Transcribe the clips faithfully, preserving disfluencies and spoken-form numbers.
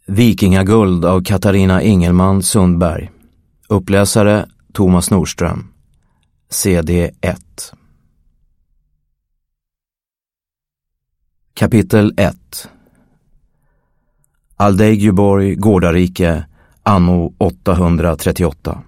Vikingaguld av Katarina Ingelman Sundberg. Uppläsare Thomas Nordström. C D ett. Kapitel ett. Aldeigjuborg, Gårdarike, anno åttahundratrettioåtta.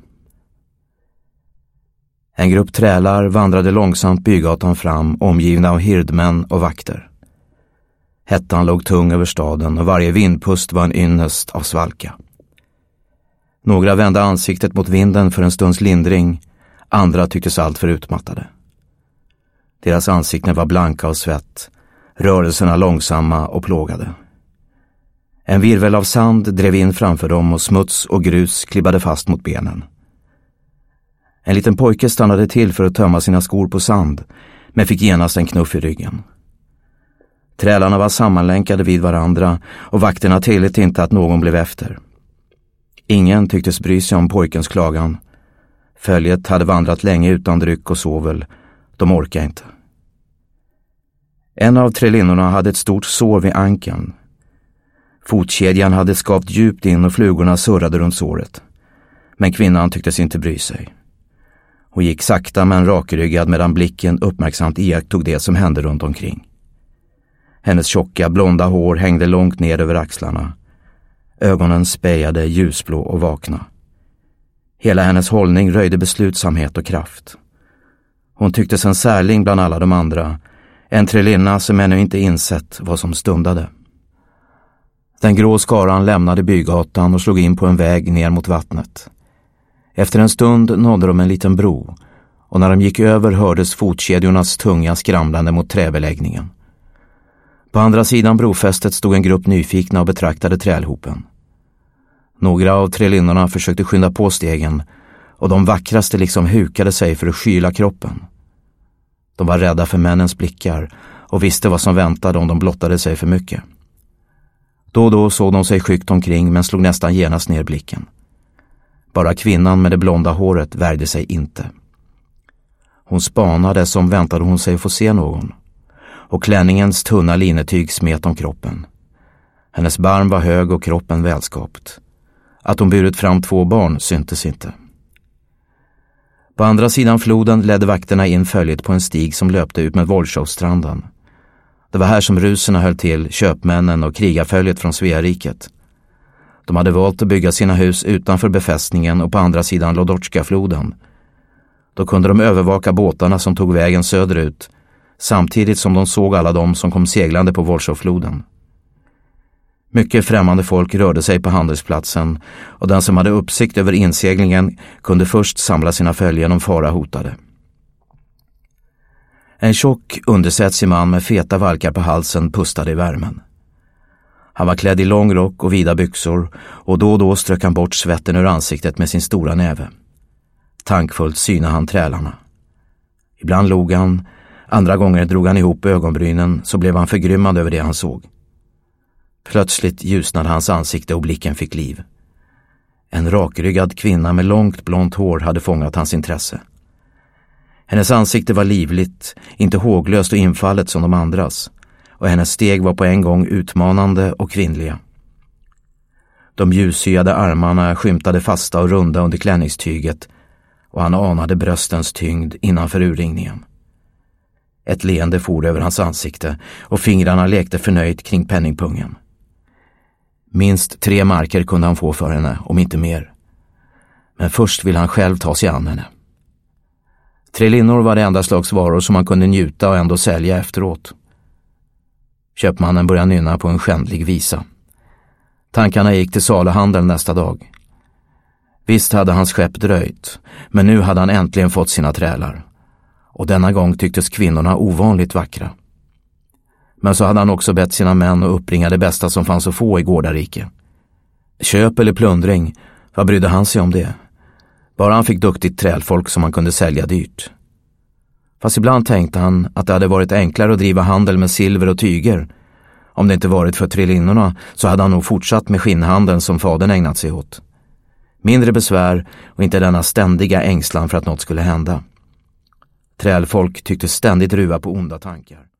En grupp trälar vandrade långsamt bygatan fram, omgivna av hirdmän och vakter. Hettan låg tung över staden och varje vindpust var en ynnest av svalka. Några vände ansiktet mot vinden för en stunds lindring, andra tycktes allt för utmattade. Deras ansikten var blanka av svett, rörelserna långsamma och plågade. En virvel av sand drev in framför dem och smuts och grus klibbade fast mot benen. En liten pojke stannade till för att tömma sina skor på sand, men fick genast en knuff i ryggen. Trälarna var sammanlänkade vid varandra och vakterna tillät inte att någon blev efter. Ingen tycktes bry sig om pojkens klagan. Följet hade vandrat länge utan dryck och sovel. De orkade inte. En av trälinnorna hade ett stort sår vid ankeln. Fotkedjan hade skavt djupt in och flugorna surrade runt såret. Men kvinnan tycktes inte bry sig. Hon gick sakta men rakryggad medan blicken uppmärksamt iakttog det som hände runt omkring. Hennes tjocka, blonda hår hängde långt ner över axlarna. Ögonen spejade ljusblå och vakna. Hela hennes hållning röjde beslutsamhet och kraft. Hon tycktes en särling bland alla de andra, en trälinna som ännu inte insett vad som stundade. Den grå skaran lämnade bygatan och slog in på en väg ner mot vattnet. Efter en stund nådde de en liten bro, och när de gick över hördes fotkedjornas tunga skramlande mot träbeläggningen. På andra sidan brofästet stod en grupp nyfikna och betraktade trälhopen. Några av trälinnorna försökte skynda på stegen, och de vackraste liksom hukade sig för att skyla kroppen. De var rädda för männens blickar och visste vad som väntade om de blottade sig för mycket. Då och då såg de sig skyggt omkring men slog nästan genast ner blicken. Bara kvinnan med det blonda håret värjde sig inte. Hon spanade som väntade hon sig få se någon, och klänningens tunna linetyg smet om kroppen. Hennes barm var hög och kroppen välskapt. Att hon burit fram två barn syntes inte. På andra sidan floden ledde vakterna in följet på en stig som löpte ut med Volshovstranden. Det var här som ruserna höll till, köpmännen och krigarföljet från Sveariket. De hade valt att bygga sina hus utanför befästningen och på andra sidan Lodotska-floden. Då kunde de övervaka båtarna som tog vägen söderut, samtidigt som de såg alla dem som kom seglande på Volshovfloden. Mycket främmande folk rörde sig på handelsplatsen, och den som hade uppsikt över inseglingen kunde först samla sina följen om fara hotade. En tjock, undersätsig man med feta valkar på halsen pustade i värmen. Han var klädd i lång rock och vida byxor, och då och då strök han bort svetten ur ansiktet med sin stora näve. Tankfullt synade han trälarna. Ibland log han, andra gånger drog han ihop ögonbrynen, så blev han förgrymmad över det han såg. Plötsligt ljusnade hans ansikte och blicken fick liv. En rakryggad kvinna med långt blont hår hade fångat hans intresse. Hennes ansikte var livligt, inte håglöst och infallet som de andras, och hennes steg var på en gång utmanande och kvinnliga. De ljushyade armarna skymtade fasta och runda under klänningstyget, och han anade bröstens tyngd innanför urringningen. Ett leende for över hans ansikte, och fingrarna lekte förnöjt kring penningpungen. Minst tre marker kunde han få för henne, om inte mer. Men först ville han själv ta sig an henne. Trälinnor var det enda slags varor som man kunde njuta och ändå sälja efteråt. Köpmannen började nynna på en skändlig visa. Tankarna gick till saluhandeln nästa dag. Visst hade hans skepp dröjt, men nu hade han äntligen fått sina trälar. Och denna gång tycktes kvinnorna ovanligt vackra. Men så hade han också bett sina män att uppringa det bästa som fanns att få i Gårdarike. Köp eller plundring, vad brydde han sig om det? Bara han fick duktigt trälfolk som han kunde sälja dyrt. Fast ibland tänkte han att det hade varit enklare att driva handel med silver och tyger. Om det inte varit för trälinnorna så hade han nog fortsatt med skinnhandeln som fadern ägnat sig åt. Mindre besvär och inte denna ständiga ängslan för att något skulle hända. Trälfolk tyckte ständigt ruva på onda tankar.